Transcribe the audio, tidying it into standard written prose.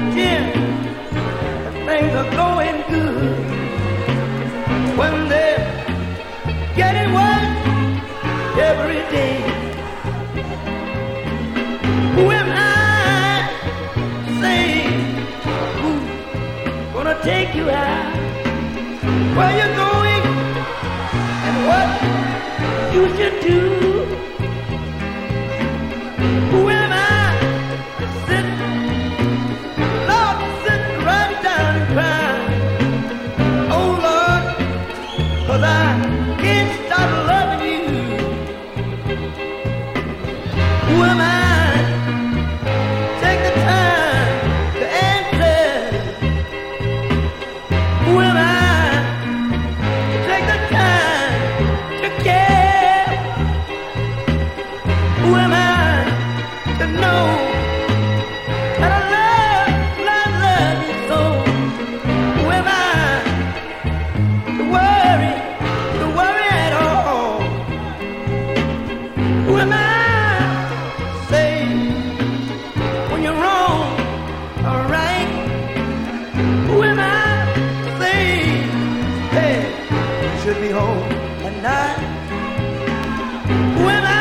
pretend that things are going good when they're getting worse every day. Who am I saying who's gonna take you out? Where you going and what you should do? Who am I sitting, Lord, sitting right down and crying? Oh Lord, 'cause I can't stop loving you. Who am I? Take the time to answer. Who am I? Take the time to care. Who am I to know that I love you so? Who am I to worry at all? Who am I to say when you're wrong or right? Who am I to say, hey, you should be home at night? Who am I